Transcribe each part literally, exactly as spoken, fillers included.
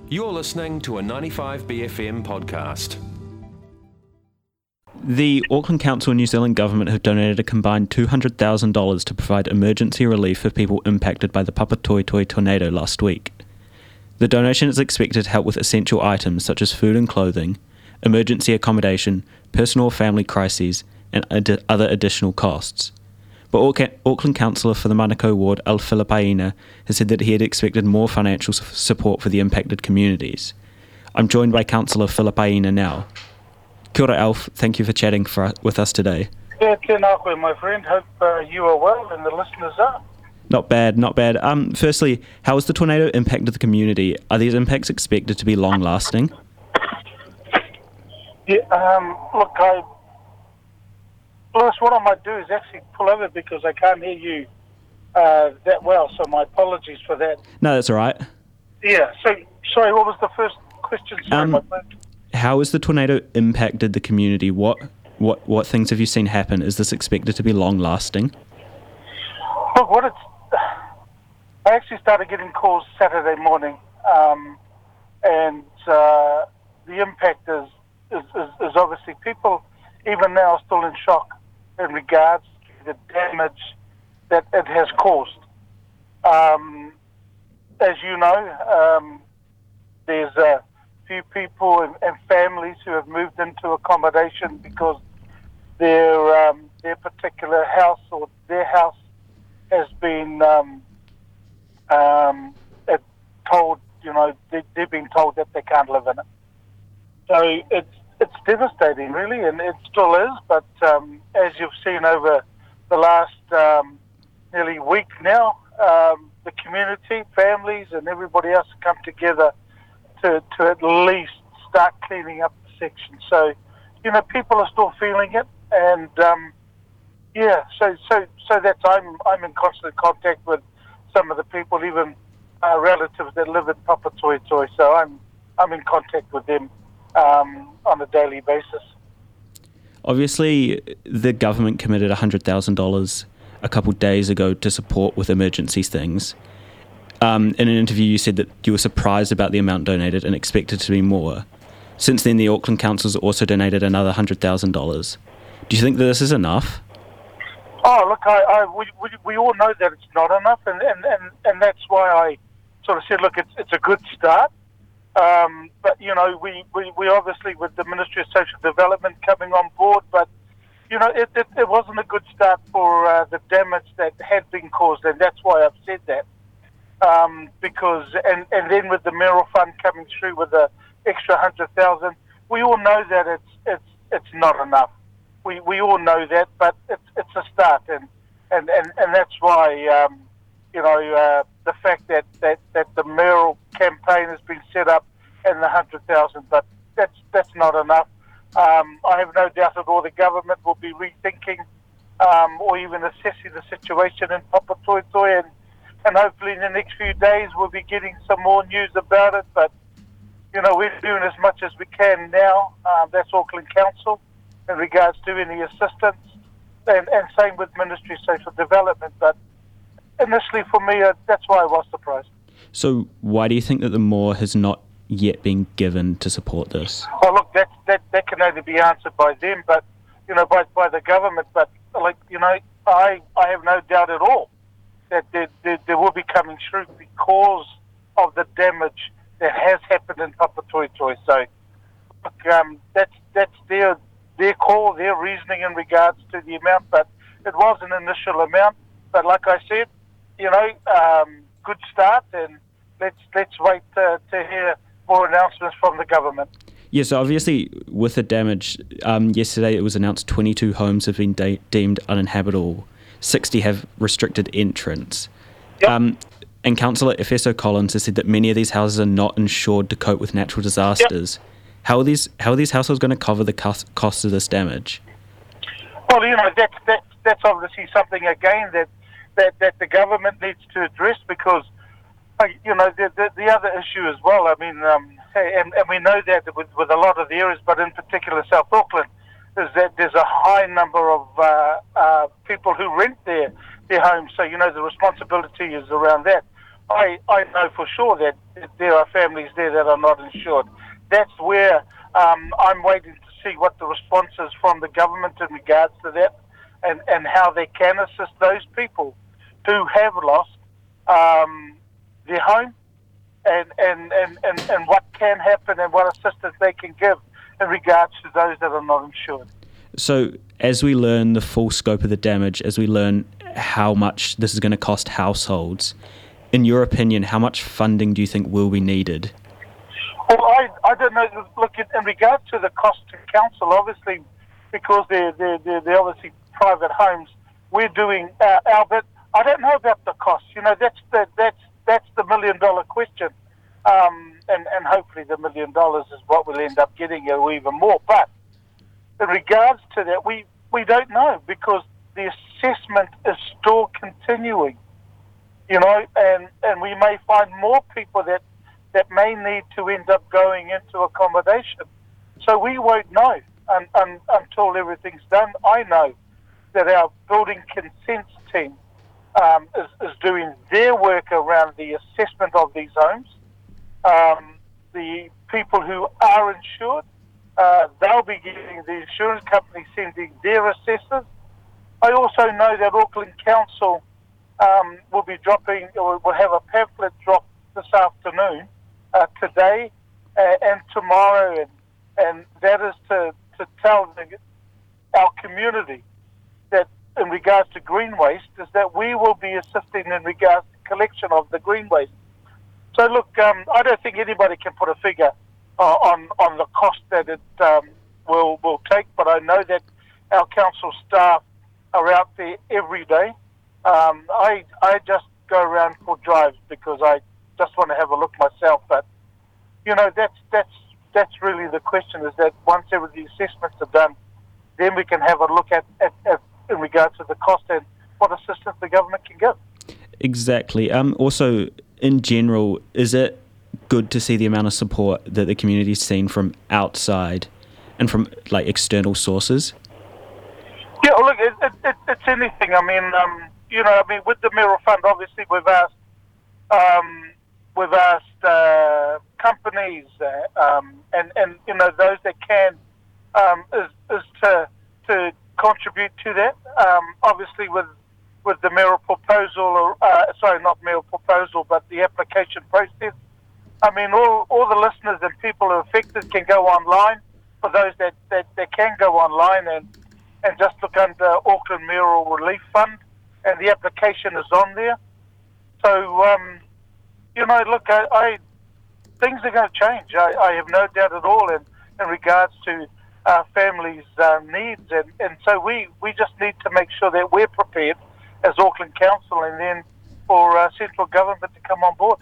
You're listening to a ninety-five B F M podcast. The Auckland Council and New Zealand Government have donated a combined two hundred thousand dollars to provide emergency relief for people impacted by the Papatoetoe tornado last week. The donation is expected to help with essential items such as food and clothing, emergency accommodation, personal or family crises, and ad- other additional costs. But Auckland Councillor for the Manukau ward, Al Filipaina, has said that he had expected more financial support for the impacted communities. I'm joined by Councillor Filipaina now. Kia ora, Alf. Thank you for chatting for, with us today. Yeah, tēnā koe, my friend. Hope uh, you are well and the listeners are. Not bad, not bad. Um, firstly, how has the tornado impacted the community? Are these impacts expected to be long-lasting? Yeah, um, look, I... Lewis, what I might do is actually pull over because I can't hear you uh, that well, so my apologies for that. No, that's all right. Yeah, so, sorry, what was the first question? Sorry, Um, my friend. How has the tornado impacted the community? What what what things have you seen happen? Is this expected to be long-lasting? Look, what it's... I actually started getting calls Saturday morning, um, and uh, the impact is, is, is, is obviously people, even now, are still in shock in regards to the damage that it has caused. Um, as you know, um, there's a few people and, and families who have moved into accommodation because their um, their particular house or their house has been um, um, it told, you know, they, they've been told that they can't live in it. So it's it's devastating, really, and it still is. But um, as you've seen over the last um, nearly week now, um, the community, families, and everybody else have come together to to at least start cleaning up the section. So, you know, people are still feeling it, and um, yeah, so so so that's I'm I'm in constant contact with some of the people, even uh, relatives that live in Papatoetoe. So I'm I'm in contact with them um, on a daily basis. Obviously, the government committed one hundred thousand dollars a couple of days ago to support with emergency things. Um, in an interview, you said that you were surprised about the amount donated and expected to be more. Since then, the Auckland Council's also donated another one hundred thousand dollars. Do you think that this is enough? Oh, look, I, I, we, we, we all know that it's not enough, and, and, and, and that's why I sort of said, look, it's it's a good start. Um, but, you know, we, we, we obviously, with the Ministry of Social Development coming on board, but, you know, it, it, it wasn't a good start for uh, the damage that had been caused, and that's why I've said that. Um, because, and, and then with the Mayoral Fund coming through with the extra one hundred thousand, we all know that it's it's it's not enough. We we all know that, but it's it's a start, and and, and, and that's why um, you know uh, the fact that, that, that the mayoral campaign has been set up and the one hundred thousand, but that's that's not enough. Um, I have no doubt at all the government will be rethinking um, or even assessing the situation in Papatoetoe, and and hopefully in the next few days we'll be getting some more news about it. But, you know, we're doing as much as we can now. Um, that's Auckland Council in regards to any assistance, and, and same with Ministry of Social Development. But initially for me, uh, that's why I was surprised. So why do you think that the more has not yet been given to support this? Oh, look, that, that, that can only be answered by them, but, you know, by, by the government. But, like, you know, I, I have no doubt at all that there, there, there will be coming through because of the damage that has happened in Papatoetoe. So, look, um, that's that's their their call, their reasoning in regards to the amount, but it was an initial amount. But like I said, you know, um, good start, and let's let's wait to, to hear more announcements from the government. Yeah, so obviously with the damage, um, yesterday it was announced twenty-two homes have been de- deemed uninhabitable. sixty have restricted entrance. Yep. Um, and Councillor Efeso Collins has said that many of these houses are not insured to cope with natural disasters. Yep. How are these How are these households going to cover the cost, cost of this damage? Well, you know, that's that's that's obviously something again that that, that the government needs to address, because, you know, the the, the other issue as well. I mean, um, and, and we know that with with a lot of the areas, but in particular South Auckland, is that there's a high number of uh, uh, people who rent their their homes. So, you know, the responsibility is around that. I, I know for sure that there are families there that are not insured. That's where um, I'm waiting to see what the response is from the government in regards to that, and, and how they can assist those people who have lost um, their home, and, and, and, and, and what can happen and what assistance they can give in regards to those that are not insured. So as we learn the full scope of the damage, as we learn how much this is going to cost households, in your opinion, how much funding do you think will be needed? Well, I, I don't know. Look, in, in regards to the cost to council, obviously, because they're, they're, they're, they're obviously private homes, we're doing uh, our bit. I don't know about the cost. You know, that's the, that's, that's the million-dollar question. Um, and, and hopefully the million dollars is what we'll end up getting, or even more. But in regards to that, we, we don't know, because the assessment is still continuing. You know, and, and we may find more people that, that may need to end up going into accommodation. So we won't know un, un, until everything's done. I know that our building consents team um, is, is doing their work around the assessment of these homes. Um, the people who are insured, uh, they'll be getting the insurance company sending their assessors. I also know that Auckland Council Um, we'll be dropping, or we'll have a pamphlet drop this afternoon, uh, today uh, and tomorrow, and, and that is to, to tell the, our community that in regards to green waste, is that we will be assisting in regards to collection of the green waste. So look, um, I don't think anybody can put a figure uh, on, on the cost that it um, will, will take, but I know that our council staff are out there every day. Um, I I just go around for drives because I just want to have a look myself. But you know, that's that's that's really the question. Is that once every the assessments are done, then we can have a look at, at, at in regards to the cost and what assistance the government can give. Exactly. Um. Also, in general, is it good to see the amount of support that the community's seen from outside and from like external sources? Yeah. Well, look, it, it, it, it's anything. I mean. Um, You know, I mean, with the Mayoral Fund, obviously we've asked, um, we've asked uh, companies uh, um, and and you know those that can um, is is to to contribute to that. Um, obviously, with with the mayoral proposal, or uh, sorry, not mayoral proposal, but the application process. I mean, all all the listeners and people who are affected can go online. For those that that, that can go online and and just look under Auckland Mayoral Relief Fund. And the application is on there. So, um, you know, look, I, I things are going to change. I, I have no doubt at all in, in regards to uh, families' uh, needs. And, and so we, we just need to make sure that we're prepared as Auckland Council, and then for uh, central government to come on board.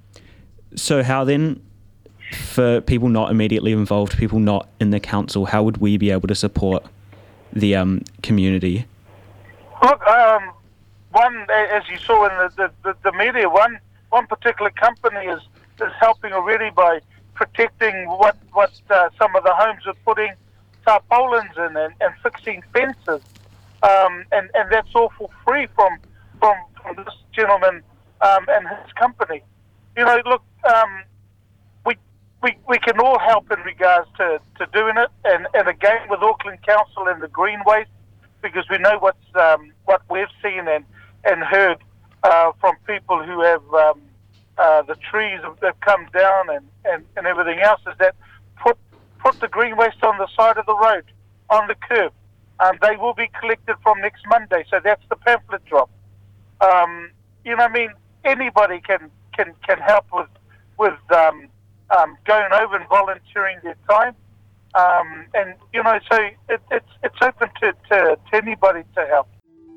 So how then, for people not immediately involved, people not in the council, how would we be able to support the um, community? Look, um... One, as you saw in the, the, the media, one one particular company is, is helping already by protecting what what uh, some of the homes are putting tarpaulins in and, and fixing fences, um, and and that's all for free from from, from this gentleman um, and his company. You know, look, um, we we we can all help in regards to, to doing it, and, and again with Auckland Council and the green waste, because we know what's um, what we've seen and. and heard uh, from people who have um, uh, the trees that have come down and, and, and everything else, is that put put the green waste on the side of the road, on the curb, and they will be collected from next Monday. So that's the pamphlet drop. Um, you know, I mean, anybody can can, can help with with um, um, going over and volunteering their time, um, and you know, so it, it's it's open to, to, to anybody to help.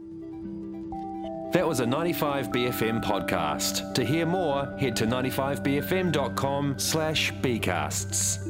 That was a ninety-five B F M podcast. To hear more, head to ninety-five b f m dot com slash b casts.